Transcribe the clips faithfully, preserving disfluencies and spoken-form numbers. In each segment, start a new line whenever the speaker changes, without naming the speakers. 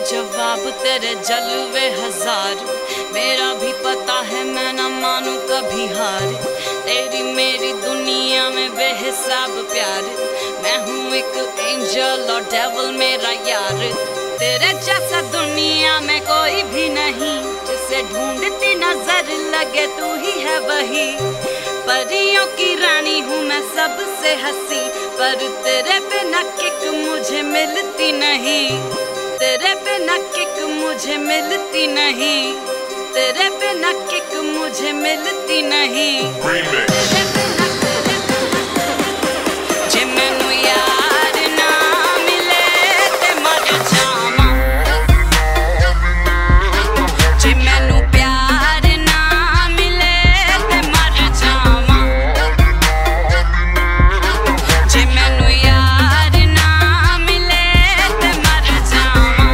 जवाब तेरे जलवे हजार। मेरा भी पता है मैं न मानू कभी हार। तेरी मेरी दुनिया में बेहिसाब प्यार। मैं हूँ एक एंजल और डेविल मेरा यार। तेरे जैसा दुनिया में कोई भी नहीं, जिसे ढूंढती नजर लगे तू ही है वही। परियों की रानी हूँ मैं सबसे हंसी, पर तेरे बिना किक मुझे मिलती नहीं। तेरे बिना किक मुझे मिलती नहीं। तेरे बिना किक मुझे मिलती नहीं। तेरे बिना जे मैनू यार ना मिले ते मर जावां। जे मैनू प्यार ना मिले ते मर जावां। जे मैनू यार ना मिले ते मर जावां।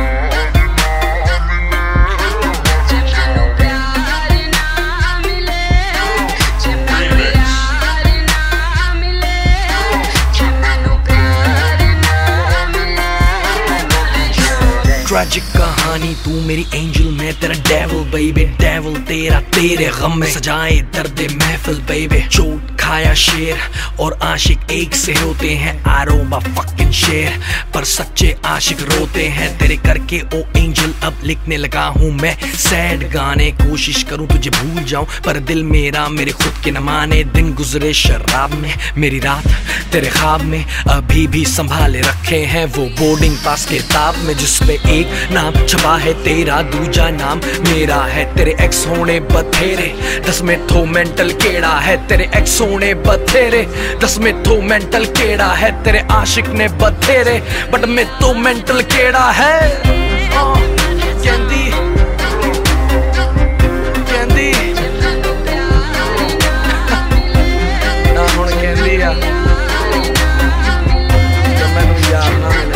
जे मैनू प्यार ना मिले, जे मैनू यार ना मिले, जे मैनू प्यार ना मिले मर जावां।
ट्रैजिक कहानी तू मेरी एंजल, मैं तेरा डेविल बेबी। डेविल तेरा तेरे गम में सजाए दर्द महफिल बेबी। चोट खाया शेर और आशिक एक से होते हैं। आरोबा फकिंग शेर, पर सच्चे आशिक रोते हैं। तेरे करके ओ एंजल अब लिखने लगा हूँ मैं सैड गाने। कोशिश करूँ तुझे भूल जाऊं, पर दिल मेरा मेरे खुद के न माने। दिन गुजरे शराब में, मेरी रात तेरे ख्वाब में। अभी भी संभाले रखे हैं वो बोर्डिंग पास किताब में, जिसपे एक नाम छपा है तेरा, दूजा नाम मेरा है। तेरे एक्स होने बथेरे, दस में थो मेंटल केड़ा है। तेरे एक्स होने बथेरे, दस में थो मेंटल केड़ा है। तेरे आशिक ने बथेरे, बट में तो मेंटल केड़ा है। कहंदी कहंदी ना हुण कहंदी आ कि मैनू यार ना मिले।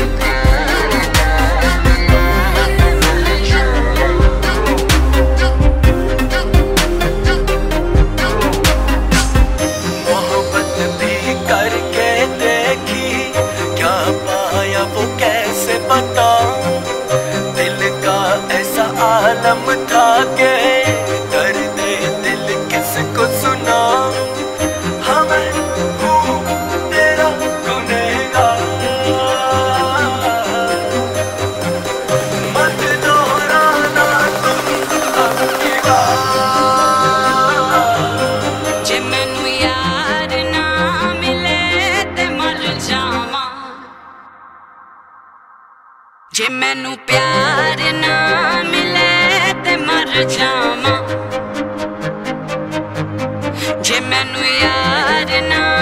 आलम था के दर्द दिल किसको सुना। हाँ मैं हूँ तेरा गुनहगार, मत दोहराना तुम अपनी बात।
जे मैनू यार ना मिले ते मर जावां। जे मैनू प्यार ना मिले ते मर जावां। जे मैनू यार ना